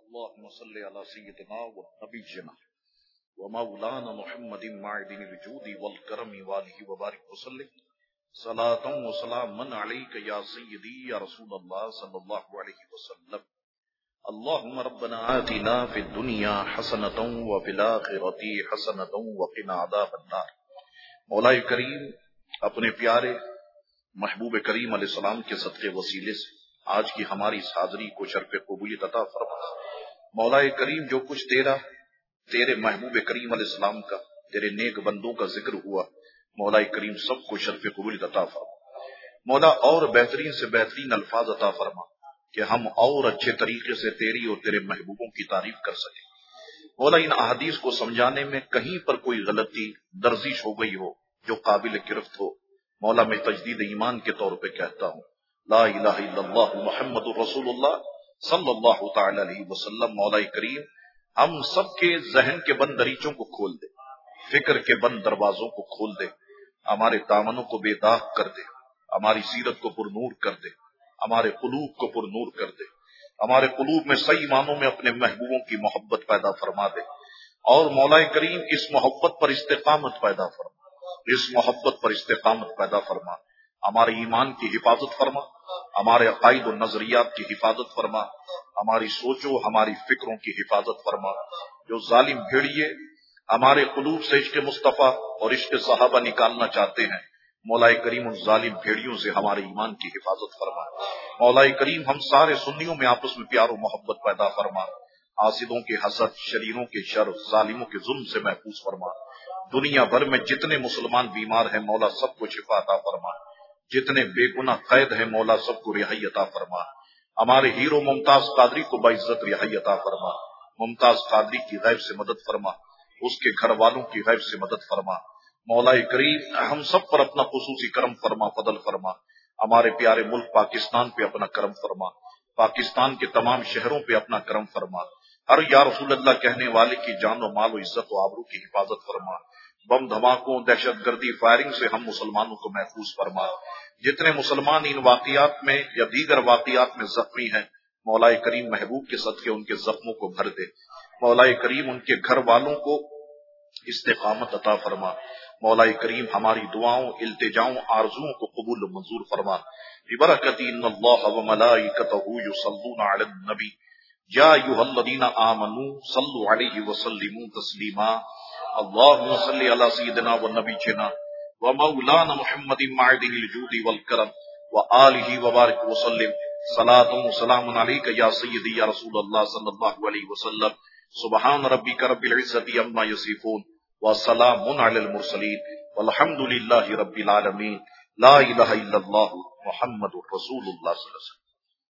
اللهم صل على سيدنا ونبينا ومولانا محمد معدن الجود والكرم وآله وبارك وسلم صلاة وسلاما عليك يا سيدي يا رسول الله صلى الله عليه وسلم. اللهم ربنا آتنا في الدنيا حسنة وفي الآخرة حسنة وقنا عذاب النار. مولا کریم اپنے پیارے محبوب کریم علیہ السلام کے صدقے وسیلے سے آج کی ہماری اس حاضری کو شرف قبولیت عطا فرما. مولا کریم جو کچھ تیرے محبوب کریم علیہ السلام کا، تیرے نیک بندوں کا ذکر ہوا، مولا کریم سب کو شرف قبولیت عطا فرما. مولا اور بہترین سے بہترین الفاظ عطا فرما کہ ہم اور اچھے طریقے سے تیری اور تیرے محبوبوں کی تعریف کر سکیں. مولا ان احادیث کو سمجھانے میں کہیں پر کوئی غلطی درزش ہو گئی ہو جو قابل گرفت ہو، مولا میں تجدید ایمان کے طور پہ کہتا ہوں لا الہ الا اللہ محمد الرسول اللہ صلی اللہ تعالی علیہ وسلم. مولا کریم ہم سب کے ذہن کے بند دریچوں کو کھول دے، فکر کے بند دروازوں کو کھول دے، ہمارے دامنوں کو بے داغ کر دے، ہماری سیرت کو پر نور کر دے، ہمارے قلوب کو پر نور کر دے، ہمارے قلوب میں صحیح معنوں میں اپنے محبوبوں کی محبت پیدا فرما دے. اور مولا کریم اس محبت پر استقامت پیدا فرما، اس محبت پر استقامت پیدا فرما. ہمارے ایمان کی حفاظت فرما، ہمارے عقائد و نظریات کی حفاظت فرما، ہماری سوچوں ہماری فکروں کی حفاظت فرما. جو ظالم بھیڑیے ہمارے قلوب سے عشق مصطفیٰ اور عشق صحابہ نکالنا چاہتے ہیں، مولا کریم ان ظالم بھیڑیوں سے ہمارے ایمان کی حفاظت فرما. مولا کریم ہم سارے سنیوں میں آپس میں پیار و محبت پیدا فرما. حاسدوں کے حسد، شریروں کے شر، ظالموں کے ظلم سے محفوظ فرما. دنیا بھر میں جتنے مسلمان بیمار ہیں مولا سب کو شفا عطا فرما. جتنے بے گناہ قید ہیں مولا سب کو رہائی عطا فرما. ہمارے ہیرو ممتاز قادری کو باعزت رہائی عطا فرما. ممتاز قادری کی غیب سے مدد فرما، اس کے گھر والوں کی غیب سے مدد فرما. مولا کریم ہم سب پر اپنا خصوصی کرم فرما، فضل فرما. ہمارے پیارے ملک پاکستان پہ اپنا کرم فرما، پاکستان کے تمام شہروں پہ اپنا کرم فرما. ہر یا رسول اللہ کہنے والے کی جان و مال و عزت و آبرو کی حفاظت فرما. بم دھماکوں، دہشت گردی، فائرنگ سے ہم مسلمانوں کو محفوظ فرما. جتنے مسلمان ان واقعات میں یا دیگر واقعات میں زخمی ہیں مولا کریم محبوب کے صدقے ان کے زخموں کو بھر دے. مولا کریم ان کے گھر والوں کو استقامت عطا فرما. مولا کریم ہماری دعاؤں، التجاؤں، آرزوؤں کو قبول و منظور فرما. ببرکت ان اللہ وملائکتہ یصلون علی النبی یا ایھا الذین آمنوا صلوا علیہ وسلموا تسلیما. اللهم صل علی سیدنا ونبینا ومولانا محمد معدن الجود والکرم وآلہ وبارک وسلم. صلاۃ و سلام علیک یا سیدی یا رسول اللہ صلی اللہ علیہ وسلم. سبحان ربک رب العزۃ عما یصفون وسلام علی المرسلین والحمد للہ رب العالمین. لا الہ الا اللہ محمد رسول اللہ صلی اللہ علیہ وسلم.